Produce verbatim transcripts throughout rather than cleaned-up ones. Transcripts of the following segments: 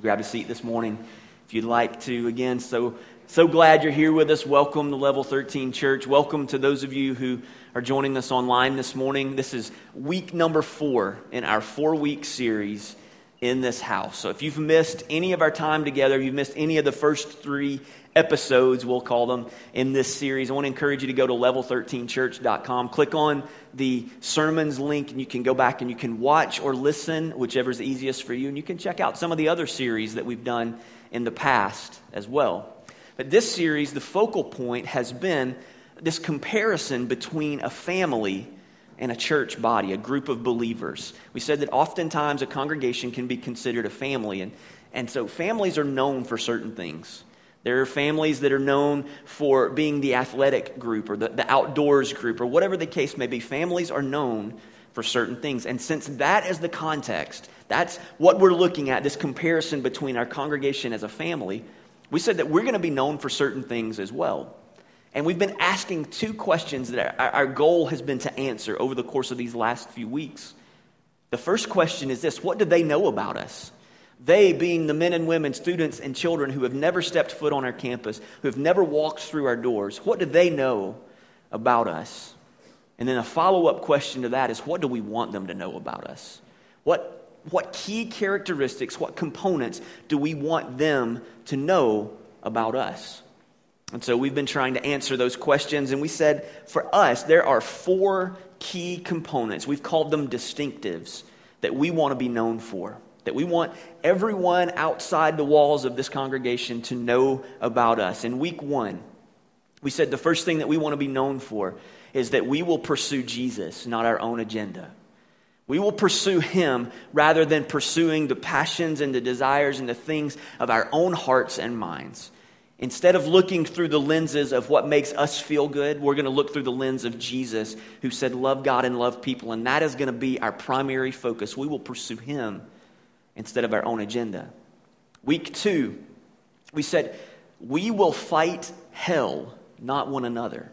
grab a seat this morning if you'd like to. Again, so so glad you're here with us. Welcome to Level thirteen Church. Welcome to those of you who are joining us online this morning. This is week number four in our four-week series in this house. So if you've missed any of our time together, if you've missed any of the first three episodes, we'll call them, in this series, I want to encourage you to go to level thirteen church dot com. Click on the sermons link, and you can go back and you can watch or listen, whichever is easiest for you. And you can check out some of the other series that we've done in the past as well. But this series, the focal point has been this comparison between a family and a church body, a group of believers. We said that oftentimes a congregation can be considered a family, and, and so families are known for certain things. There are families that are known for being the athletic group or the, the outdoors group or whatever the case may be. Families are known for certain things. And since that is the context, that's what we're looking at, this comparison between our congregation as a family, we said that we're going to be known for certain things as well. And we've been asking two questions that our, our goal has been to answer over the course of these last few weeks. The first question is this: what do they know about us? They being the men and women, students and children who have never stepped foot on our campus, who have never walked through our doors. What do they know about us? And then a follow-up question to that is, what do we want them to know about us? What, what key characteristics, what components do we want them to know about us? And so we've been trying to answer those questions, and we said for us, there are four key components. We've called them distinctives that we want to be known for, that we want everyone outside the walls of this congregation to know about us. In week one, we said the first thing that we want to be known for is that we will pursue Jesus, not our own agenda. We will pursue Him rather than pursuing the passions and the desires and the things of our own hearts and minds. Instead of looking through the lenses of what makes us feel good, we're going to look through the lens of Jesus, who said, love God and love people, and that is going to be our primary focus. We will pursue Him instead of our own agenda. Week two, we said, we will fight hell, not one another.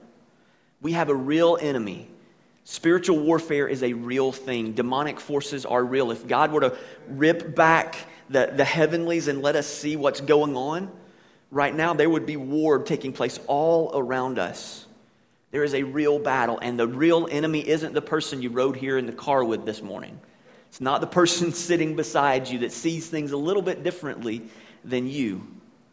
We have a real enemy. Spiritual warfare is a real thing. Demonic forces are real. If God were to rip back the, the heavenlies and let us see what's going on, right now there would be war taking place all around us. There is a real battle, and the real enemy isn't the person you rode here in the car with this morning. It's not the person sitting beside you that sees things a little bit differently than you.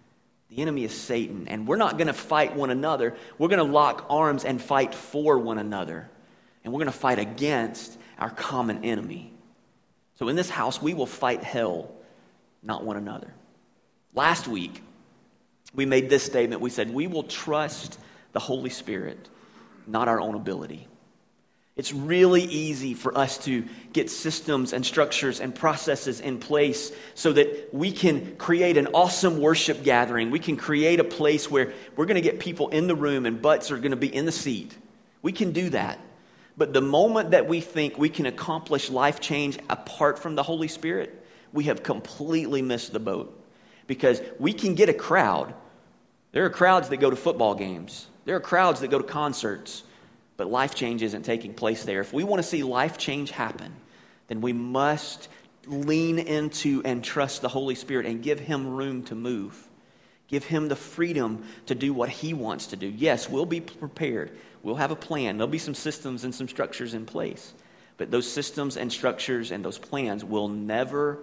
The enemy is Satan, and we're not going to fight one another. We're going to lock arms and fight for one another, and we're going to fight against our common enemy. So in this house, we will fight hell, not one another. Last week, we made this statement. We said, we will trust the Holy Spirit, not our own ability. It's really easy for us to get systems and structures and processes in place so that we can create an awesome worship gathering. We can create a place where we're going to get people in the room and butts are going to be in the seat. We can do that. But the moment that we think we can accomplish life change apart from the Holy Spirit, we have completely missed the boat. Because we can get a crowd. There are crowds that go to football games. There are crowds that go to concerts. But life change isn't taking place there. If we want to see life change happen, then we must lean into and trust the Holy Spirit and give Him room to move. Give Him the freedom to do what He wants to do. Yes, we'll be prepared. We'll have a plan. There'll be some systems and some structures in place. But those systems and structures and those plans will never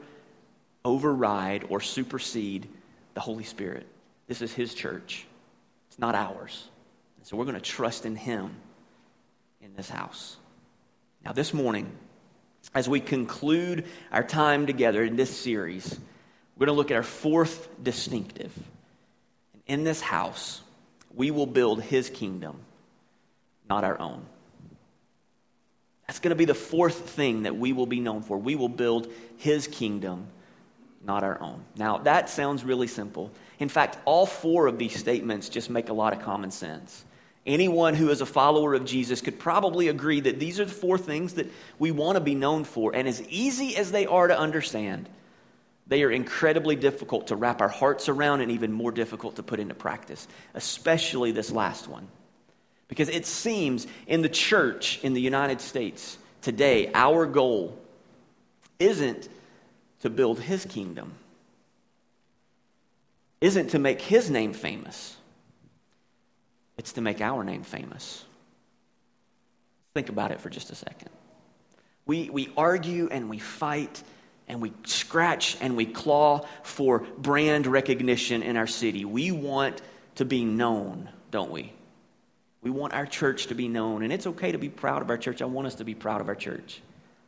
override or supersede the Holy Spirit. This is His church. It's not ours. So we're going to trust in Him in this house. Now this morning, as we conclude our time together in this series, we're going to look at our fourth distinctive. And in this house, we will build His kingdom, not our own. That's going to be the fourth thing that we will be known for. We will build His kingdom, not our own. Now, that sounds really simple. In fact, all four of these statements just make a lot of common sense. Anyone who is a follower of Jesus could probably agree that these are the four things that we want to be known for. And as easy as they are to understand, they are incredibly difficult to wrap our hearts around and even more difficult to put into practice, especially this last one. Because it seems in the church in the United States today, our goal isn't to build His kingdom. isn't to make his name famous. It's to make our name famous. Think about it for just a second. We, we argue and we fight and we scratch and we claw for brand recognition in our city. We want to be known, don't we? We want our church to be known, and it's okay to be proud of our church. I want us to be proud of our church.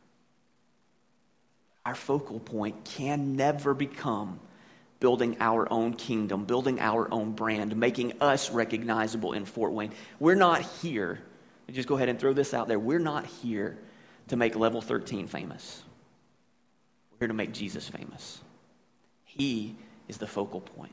Our focal point can never become building our own kingdom, building our own brand, making us recognizable in Fort Wayne. We're not here, just go ahead and throw this out there, we're not here to make Level thirteen famous. We're here to make Jesus famous. He is the focal point.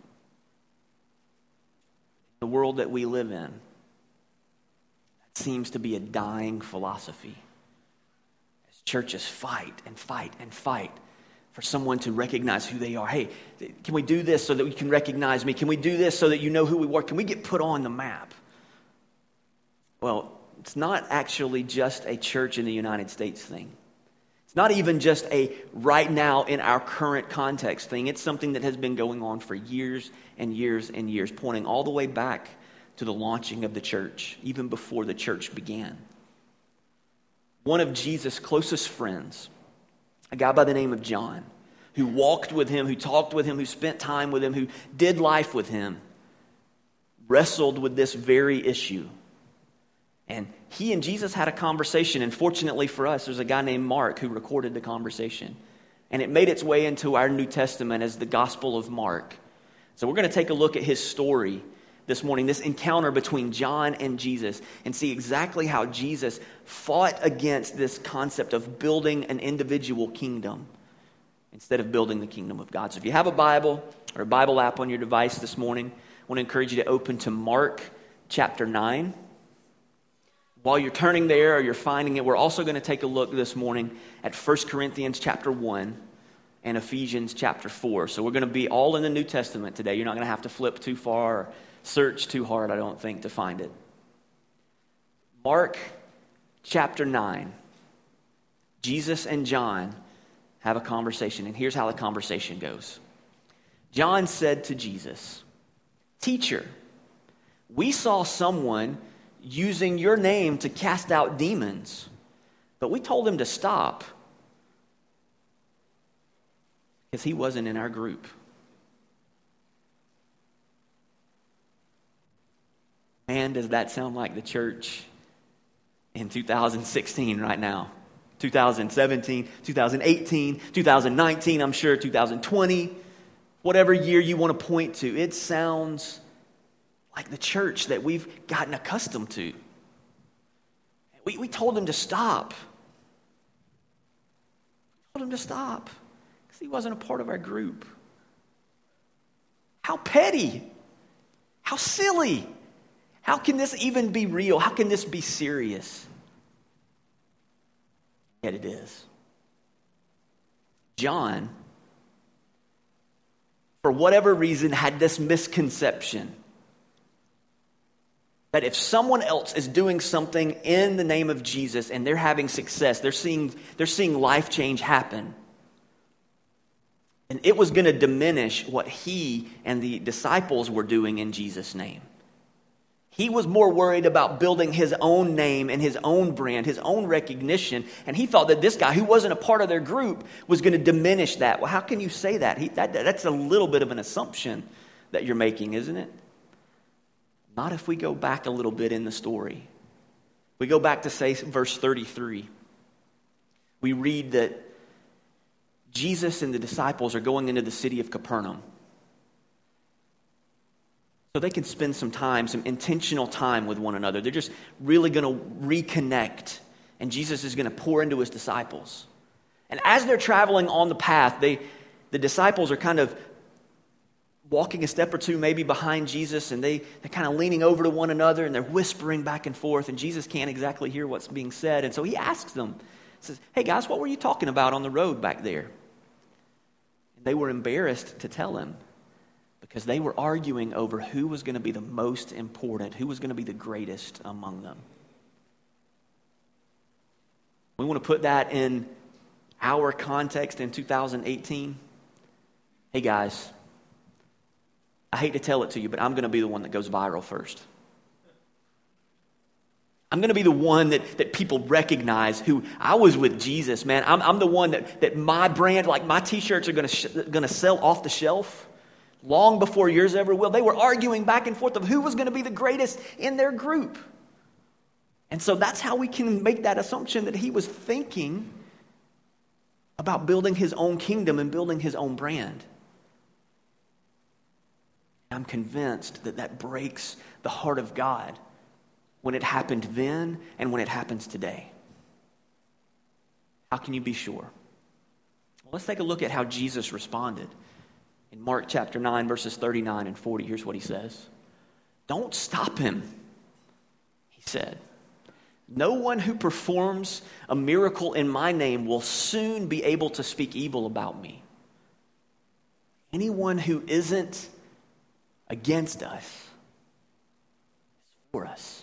The world that we live in, that seems to be a dying philosophy. As churches fight and fight and fight for someone to recognize who they are. Hey, can we do this so that you can recognize me? Can we do this so that you know who we are? Can we get put on the map? Well, it's not actually just a church in the United States thing. It's not even just a right now in our current context thing. It's something that has been going on for years and years and years, pointing all the way back to the launching of the church, even before the church began. One of Jesus' closest friends, a guy by the name of John, who walked with him, who talked with him, who spent time with him, who did life with him, wrestled with this very issue. And he and Jesus had a conversation, and fortunately for us, there's a guy named Mark who recorded the conversation. And it made its way into our New Testament as the Gospel of Mark. So we're going to take a look at his story this morning, this encounter between John and Jesus, and see exactly how Jesus fought against this concept of building an individual kingdom instead of building the kingdom of God. So if you have a Bible or a Bible app on your device this morning, I want to encourage you to open to Mark chapter nine. While you're turning there or you're finding it, we're also going to take a look this morning at First Corinthians chapter one and Ephesians chapter four. So we're going to be all in the New Testament today. You're not going to have to flip too far or search too hard, I don't think, to find it. Mark chapter nine. Jesus and John have a conversation, and here's how the conversation goes. John said to Jesus, "Teacher, we saw someone using your name to cast out demons, but we told him to stop because he wasn't in our group." Man, does that sound like the church in two thousand sixteen right now? two thousand seventeen, two thousand eighteen, two thousand nineteen, I'm sure two thousand twenty, whatever year you want to point to. It sounds like the church that we've gotten accustomed to. We, we told him to stop. We told him to stop because he wasn't a part of our group. How petty. How silly. How can this even be real? How can this be serious? Yet it is. John, for whatever reason, had this misconception that if someone else is doing something in the name of Jesus and they're having success, they're seeing, they're seeing life change happen, and it was going to diminish what he and the disciples were doing in Jesus' name. He was more worried about building his own name and his own brand, his own recognition, and he thought that this guy who wasn't a part of their group was going to diminish that. Well, how can you say that? He, that? That's a little bit of an assumption that you're making, isn't it? Not if we go back a little bit in the story. We go back to, say, verse thirty-three. We read that Jesus and the disciples are going into the city of Capernaum, so they can spend some time, some intentional time with one another. They're just really going to reconnect. And Jesus is going to pour into his disciples. And as they're traveling on the path, they, the disciples are kind of walking a step or two maybe behind Jesus. And they, they're kind of leaning over to one another. And they're whispering back and forth. And Jesus can't exactly hear what's being said. And so he asks them, he says, "Hey guys, what were you talking about on the road back there?" And they were embarrassed to tell him, because they were arguing over who was going to be the most important, who was going to be the greatest among them. We want to put that in our context in two thousand eighteen. Hey guys, I hate to tell it to you, but I'm going to be the one that goes viral first. I'm going to be the one that, that people recognize who I was with Jesus, man. I'm, I'm the one that, that my brand, like my t-shirts are going to sh- going to sell off the shelf long before yours ever will. They were arguing back and forth of who was going to be the greatest in their group. And so that's how we can make that assumption that he was thinking about building his own kingdom and building his own brand. I'm convinced that that breaks the heart of God when it happened then and when it happens today. How can you be sure? Well, let's take a look at how Jesus responded. In Mark chapter nine, verses thirty-nine and forty, here's what he says. Don't stop him, he said. No one who performs a miracle in my name will soon be able to speak evil about me. Anyone who isn't against us is for us.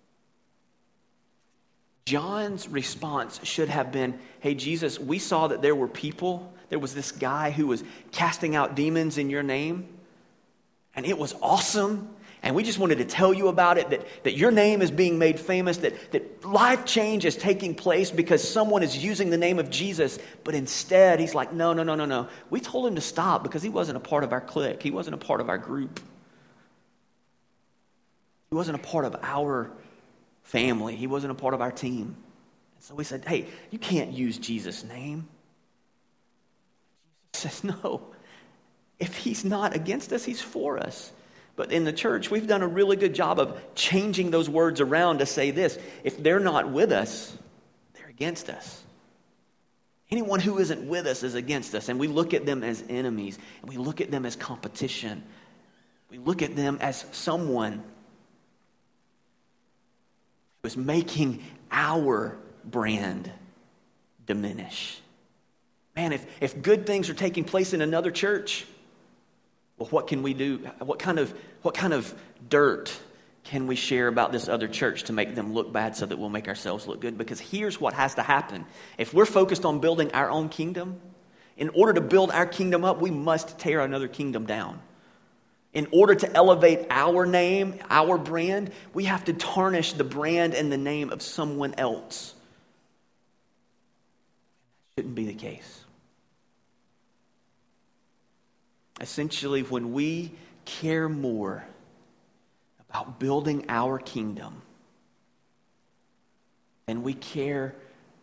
John's response should have been, hey, Jesus, we saw that there were people. There was this guy who was casting out demons in your name, and it was awesome. And we just wanted to tell you about it, that, that your name is being made famous, that, that life change is taking place because someone is using the name of Jesus. But instead, he's like, no, no, no, no, no. We told him to stop because he wasn't a part of our clique. He wasn't a part of our group. He wasn't a part of our family. He wasn't a part of our team. And so we said, hey, you can't use Jesus' name. Jesus says, no. If he's not against us, he's for us. But in the church, we've done a really good job of changing those words around to say this. If they're not with us, they're against us. Anyone who isn't with us is against us. And we look at them as enemies. And we look at them as competition. We look at them as someone who is making our brand diminish. Man, if, if good things are taking place in another church, well, what can we do? What kind of what kind of dirt can we share about this other church to make them look bad so that we'll make ourselves look good? Because here's what has to happen. If we're focused on building our own kingdom, in order to build our kingdom up, we must tear another kingdom down. In order to elevate our name, our brand, we have to tarnish the brand and the name of someone else. That shouldn't be the case. Essentially, when we care more about building our kingdom than we care,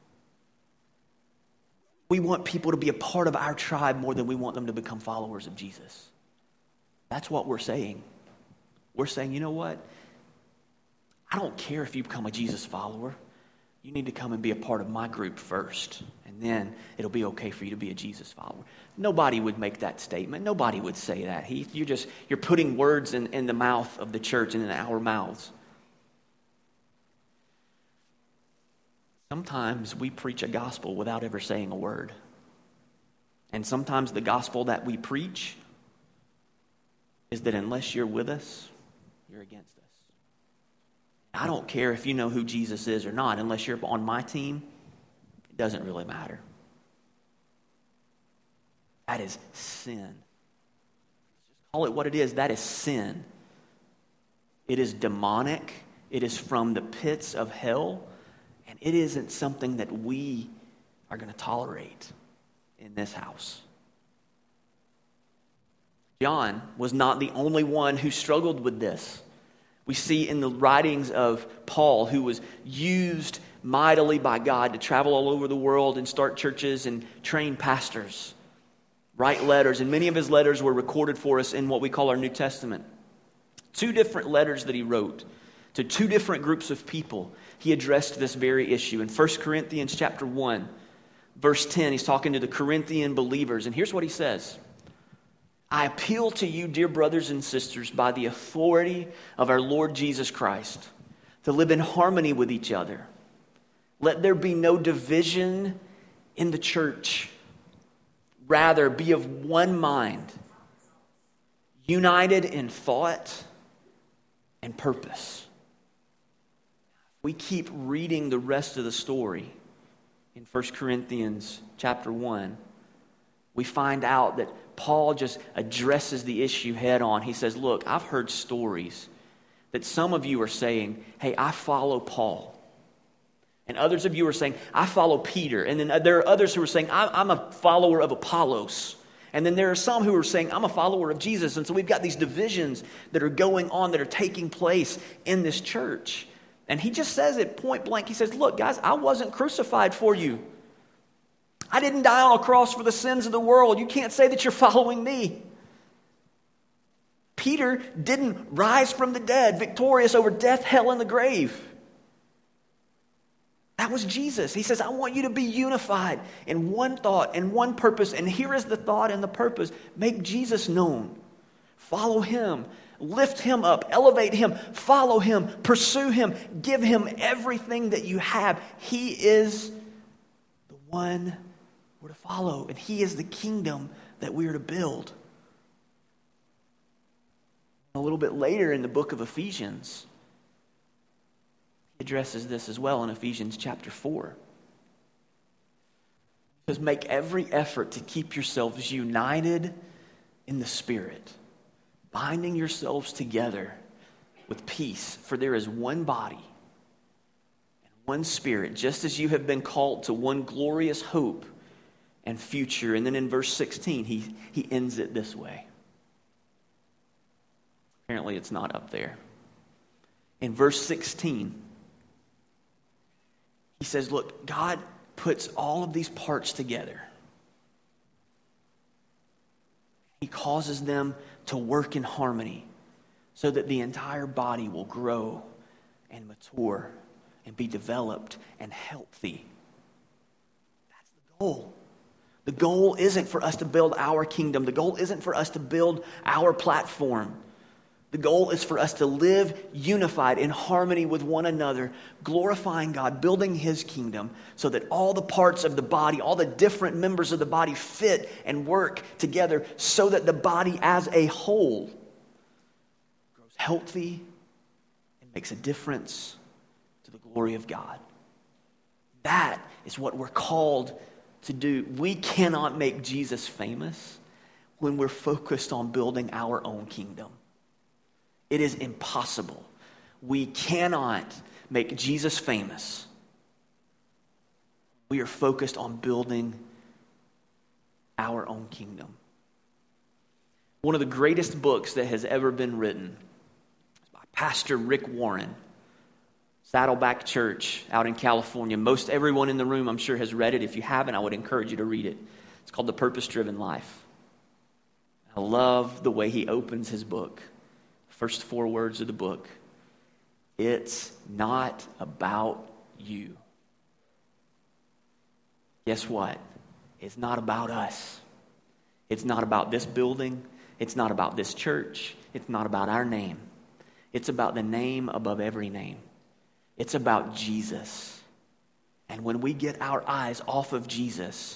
we want people to be a part of our tribe more than we want them to become followers of Jesus. That's what we're saying. We're saying, you know what? I don't care if you become a Jesus follower. You need to come and be a part of my group first. And then it'll be okay for you to be a Jesus follower. Nobody would make that statement. Nobody would say that. He, you're just, you're putting words in, in the mouth of the church and in our mouths. Sometimes we preach a gospel without ever saying a word. And sometimes the gospel that we preach is that unless you're with us, you're against us. I don't care if you know who Jesus is or not. Unless you're on my team, it doesn't really matter. That is sin. Just call it what it is. That is sin. It is demonic. It is from the pits of hell. And it isn't something that we are going to tolerate in this house. John was not the only one who struggled with this. We see in the writings of Paul, who was used mightily by God to travel all over the world and start churches and train pastors, write letters, and many of his letters were recorded for us in what we call our New Testament. Two different letters that he wrote to two different groups of people. He addressed this very issue. In First Corinthians chapter one, verse ten, he's talking to the Corinthian believers, and here's what he says. I appeal to you, dear brothers and sisters, by the authority of our Lord Jesus Christ, to live in harmony with each other. Let there be no division in the church. Rather, be of one mind, united in thought and purpose. We keep reading the rest of the story in First Corinthians chapter one. We find out that Paul just addresses the issue head on. He says, look, I've heard stories that some of you are saying, hey, I follow Paul. And others of you are saying, I follow Peter. And then there are others who are saying, I'm a follower of Apollos. And then there are some who are saying, I'm a follower of Jesus. And so we've got these divisions that are going on, that are taking place in this church. And he just says it point blank. He says, look, guys, I wasn't crucified for you. I didn't die on a cross for the sins of the world. You can't say that you're following me. Peter didn't rise from the dead, victorious over death, hell, and the grave. That was Jesus. He says, I want you to be unified in one thought and one purpose. And here is the thought and the purpose. Make Jesus known. Follow him. Lift him up. Elevate him. Follow him. Pursue him. Give him everything that you have. He is the one we're to follow. And he is the kingdom that we are to build. A little bit later in the book of Ephesians, addresses this as well in Ephesians chapter four. It says, make every effort to keep yourselves united in the Spirit, binding yourselves together with peace, for there is one body and one Spirit, just as you have been called to one glorious hope and future. And then in verse sixteen, he, he ends it this way. Apparently it's not up there. In verse sixteen, he says, look, God puts all of these parts together. He causes them to work in harmony so that the entire body will grow and mature and be developed and healthy. That's the goal. The goal isn't for us to build our kingdom. The goal isn't for us to build our platform. The goal is for us to live unified in harmony with one another, glorifying God, building his kingdom so that all the parts of the body, all the different members of the body fit and work together so that the body as a whole grows healthy and makes a difference to the glory of God. That is what we're called to do. We cannot make Jesus famous when we're focused on building our own kingdom. It is impossible. We cannot make Jesus famous. We are focused on building our own kingdom. One of the greatest books that has ever been written is by Pastor Rick Warren, Saddleback Church out in California. Most everyone in the room, I'm sure, has read it. If you haven't, I would encourage you to read it. It's called The Purpose-Driven Life. I love the way he opens his book. First four words of the book. It's not about you. Guess what? It's not about us. It's not about this building. It's not about this church. It's not about our name. It's about the name above every name. It's about Jesus. And when we get our eyes off of Jesus,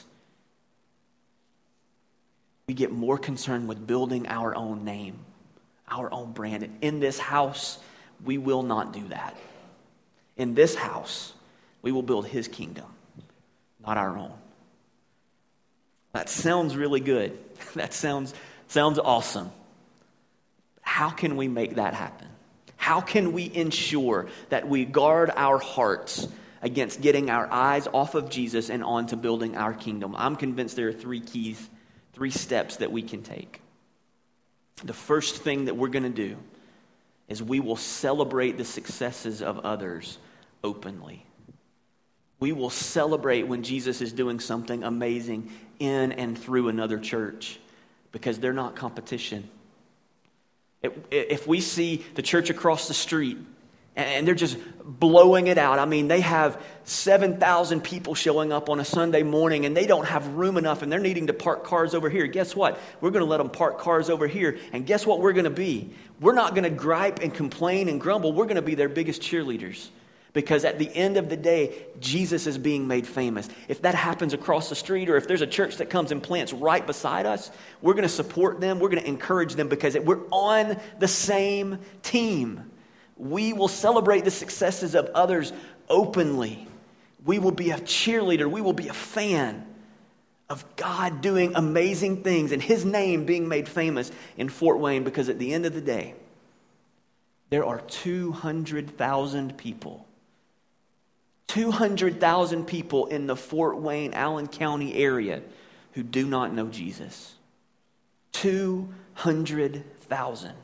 we get more concerned with building our own name, our own brand. And in this house, we will not do that. In this house, we will build his kingdom, not our own. That sounds really good. That sounds, sounds awesome. How can we make that happen? How can we ensure that we guard our hearts against getting our eyes off of Jesus and on to building our kingdom? I'm convinced there are three keys, three steps that we can take. The first thing that we're going to do is we will celebrate the successes of others openly. We will celebrate when Jesus is doing something amazing in and through another church because they're not competition. If we see the church across the street and they're just blowing it out. I mean, they have seven thousand people showing up on a Sunday morning and they don't have room enough and they're needing to park cars over here. Guess what? We're going to let them park cars over here. And guess what we're going to be? We're not going to gripe and complain and grumble. We're going to be their biggest cheerleaders. Because at the end of the day, Jesus is being made famous. If that happens across the street or if there's a church that comes and plants right beside us, we're going to support them. We're going to encourage them because we're on the same team. We will celebrate the successes of others openly. We will be a cheerleader. We will be a fan of God doing amazing things and his name being made famous in Fort Wayne, because at the end of the day, there are two hundred thousand people, two hundred thousand people in the Fort Wayne, Allen County area who do not know Jesus. two hundred thousand.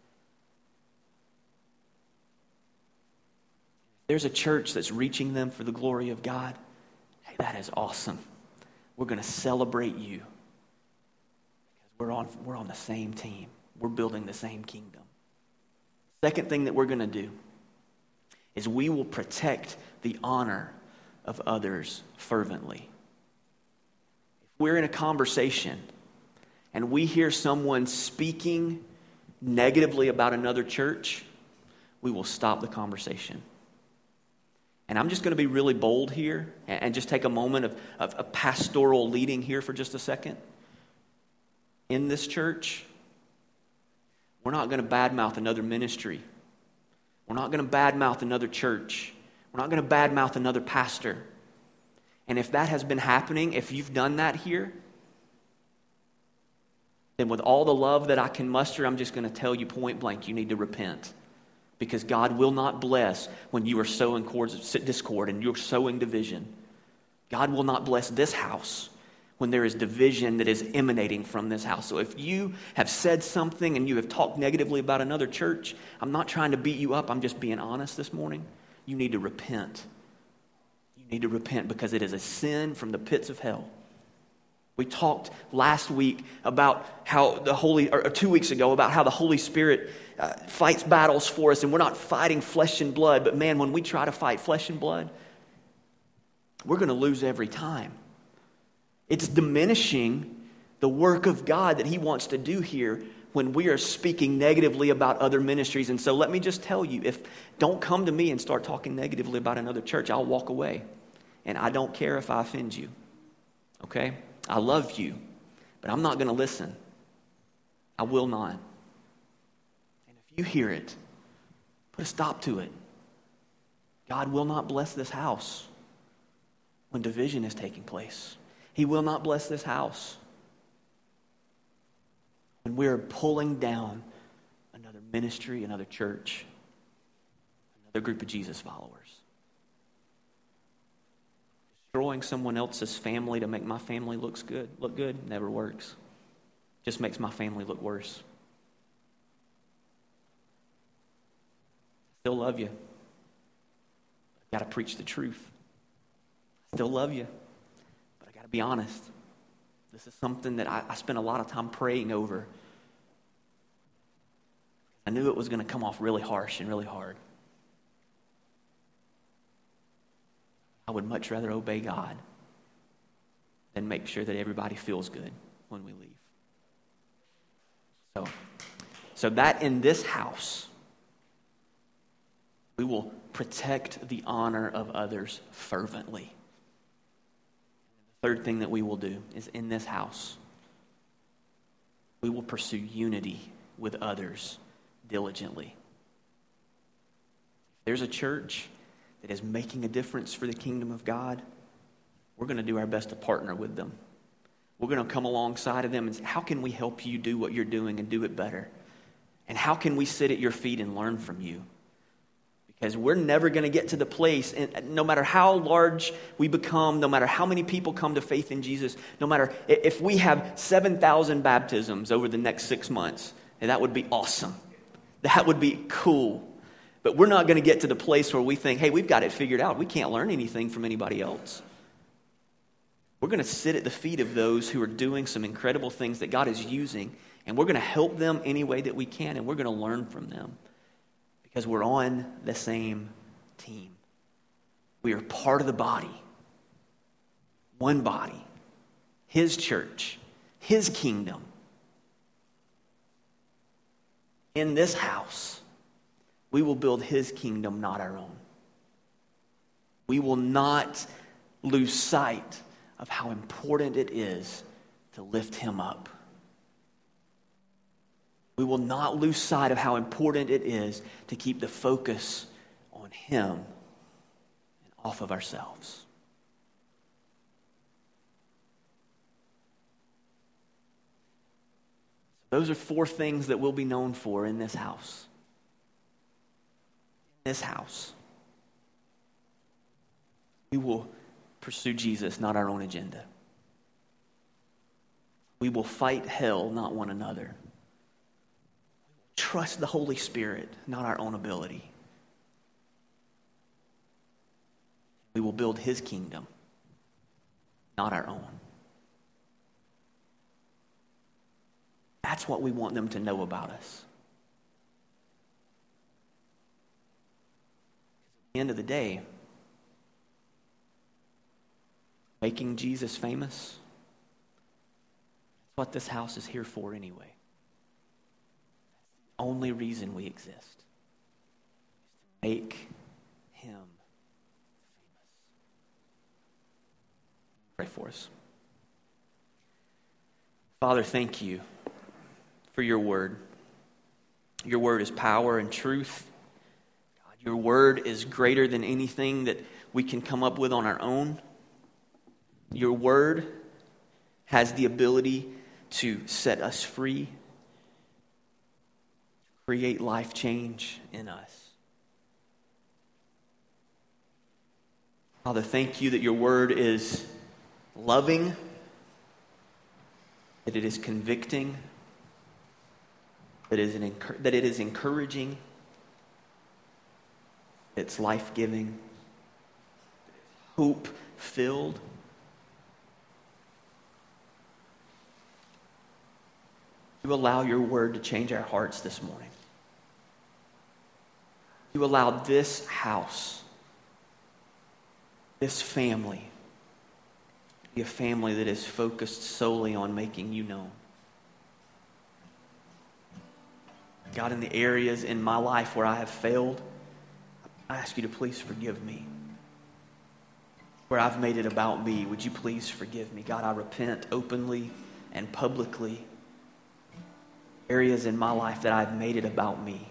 There's a church that's reaching them for the glory of God. Hey, that is awesome. We're going to celebrate you because we're on, we're on the same team. We're building the same kingdom. Second thing that we're going to do is we will protect the honor of others fervently. If we're in a conversation and we hear someone speaking negatively about another church, we will stop the conversation. And I'm just going to be really bold here and just take a moment of, of, of pastoral leading here for just a second. In this church, we're not going to badmouth another ministry. We're not going to badmouth another church. We're not going to badmouth another pastor. And if that has been happening, if you've done that here, then with all the love that I can muster, I'm just going to tell you point blank, you need to repent. Because God will not bless when you are sowing discord and you're sowing division. God will not bless this house when there is division that is emanating from this house. So if you have said something and you have talked negatively about another church, I'm not trying to beat you up. I'm just being honest this morning. You need to repent. You need to repent because it is a sin from the pits of hell. We talked last week about how the Holy, or two weeks ago, about how the Holy Spirit uh, fights battles for us, and we're not fighting flesh and blood. But man, when we try to fight flesh and blood, we're going to lose every time. It's diminishing the work of God that he wants to do here when we are speaking negatively about other ministries. And so let me just tell you, if don't come to me and start talking negatively about another church, I'll walk away. And I don't care if I offend you. Okay? I love you, but I'm not going to listen. I will not. And if you hear it, put a stop to it. God will not bless this house when division is taking place. He will not bless this house when we're pulling down another ministry, another church, another group of Jesus followers. Destroying someone else's family to make my family looks good, look good never works. Just makes my family look worse. Still love you. Got to preach the truth. Still love you, but I got to be honest. This is something that I, I spent a lot of time praying over. I knew it was going to come off really harsh and really hard. I would much rather obey God than make sure that everybody feels good when we leave. So, so that in this house, we will protect the honor of others fervently. The third thing that we will do is in this house, we will pursue unity with others diligently. There's a church that is making a difference for the kingdom of God, we're going to do our best to partner with them. We're going to come alongside of them and say, how can we help you do what you're doing and do it better? And how can we sit at your feet and learn from you? Because we're never going to get to the place, and no matter how large we become, no matter how many people come to faith in Jesus, no matter if we have seven thousand baptisms over the next six months, and that would be awesome. That would be cool. But we're not going to get to the place where we think, hey, we've got it figured out. We can't learn anything from anybody else. We're going to sit at the feet of those who are doing some incredible things that God is using, and we're going to help them any way that we can, and we're going to learn from them because we're on the same team. We are part of the body, one body, his church, his kingdom. In this house, we will build his kingdom, not our own. We will not lose sight of how important it is to lift him up. We will not lose sight of how important it is to keep the focus on him and off of ourselves. Those are four things that we'll be known for in this house. In this house. We will pursue Jesus, not our own agenda. We will fight hell, not one another. Trust the Holy Spirit, not our own ability. We will build His kingdom, not our own. That's what we want them to know about us. At the end of the day, making Jesus famous, that's what this house is here for anyway. The only reason we exist is to make Him famous. Pray for us. Father, thank you for your word. Your word is power and truth. God, your word is greater than anything that we can come up with on our own. Your word has the ability to set us free, create life change in us. Father, thank you that your word is loving, that it is convicting, that it is, an, that it is encouraging, it's life-giving, hope-filled. You allow your word to change our hearts this morning. You allowed this house, this family, to be a family that is focused solely on making you known. God, in the areas in my life where I have failed, I ask you to please forgive me. Where I've made it about me, would you please forgive me? God, I repent openly and publicly. Areas in my life that I've made it about me.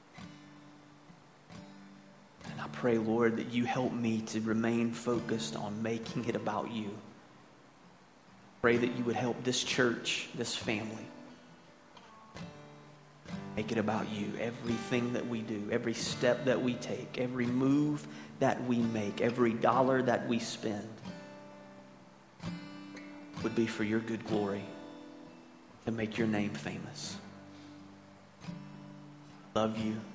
And I pray, Lord, that you help me to remain focused on making it about you. Pray that you would help this church, this family, make it about you. Everything that we do, every step that we take, every move that we make, every dollar that we spend would be for your good glory, to make your name famous. Love you.